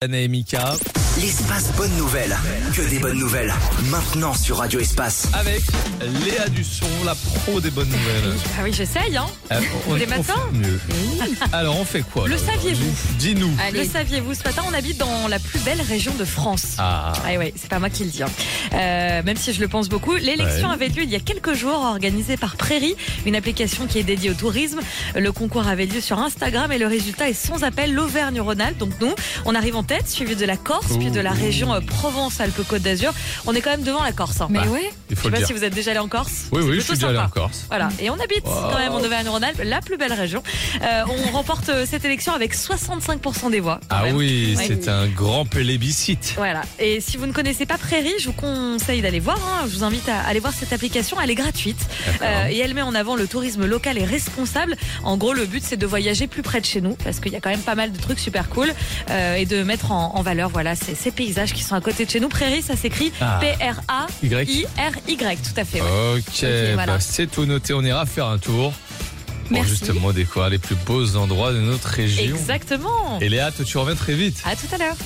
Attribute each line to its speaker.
Speaker 1: Anna et Mika.
Speaker 2: L'espace bonne nouvelle. Que des bonnes nouvelles. Maintenant sur Radio Espace.
Speaker 1: Avec Léa Dusson, la pro des bonnes nouvelles.
Speaker 3: Ah oui, j'essaye, hein. Les matins.
Speaker 1: fait mieux. Alors, on fait quoi?
Speaker 3: Le saviez-vous?
Speaker 1: Dis-nous.
Speaker 3: Le saviez-vous? Ce matin, on habite dans la plus belle région de France.
Speaker 1: Ah.
Speaker 3: Ouais, c'est pas moi qui le dis. Même si je le pense beaucoup. L'élection avait lieu il y a quelques jours, organisée par Prairie, une application qui est dédiée au tourisme. Le concours avait lieu sur Instagram et le résultat est sans appel l'Auvergne-Rhône-Alpes. Donc nous, on arrive en tête, suivi de la Corse, puis de la région Provence-Alpes-Côte d'Azur. On est quand même devant la Corse. Hein.
Speaker 1: Mais
Speaker 3: ouais.
Speaker 1: Il faut
Speaker 3: je sais
Speaker 1: le
Speaker 3: pas
Speaker 1: dire.
Speaker 3: si vous êtes déjà allé en Corse.
Speaker 1: Oui,
Speaker 3: C'est
Speaker 1: je
Speaker 3: plutôt
Speaker 1: suis déjà allé
Speaker 3: sympa.
Speaker 1: en Corse.
Speaker 3: Voilà. Et on habite quand même en Auvergne-Rhône-Alpes, la plus belle région. On remporte cette élection avec 65% des voix.
Speaker 1: Ah
Speaker 3: même.
Speaker 1: oui,
Speaker 3: Ouais.
Speaker 1: c'est un grand plébiscite.
Speaker 3: Voilà. Et si vous ne connaissez pas Prairie, je vous conseille d'aller voir. Je vous invite à aller voir cette application. Elle est gratuite. Et elle met en avant le tourisme local et responsable. En gros, le but, c'est de voyager plus près de chez nous parce qu'il y a quand même pas mal de trucs super cool et de mettre en valeur ces paysages qui sont à côté de chez nous. Prairie, ça s'écrit Prairy, tout à fait. Ouais.
Speaker 1: Ok,
Speaker 3: voilà.
Speaker 1: c'est tout noté. On ira faire un tour. Pour
Speaker 3: Merci.
Speaker 1: justement découvrir les plus beaux endroits de notre région.
Speaker 3: Exactement.
Speaker 1: Et Léa, toi, tu reviens très vite.
Speaker 3: À tout à l'heure.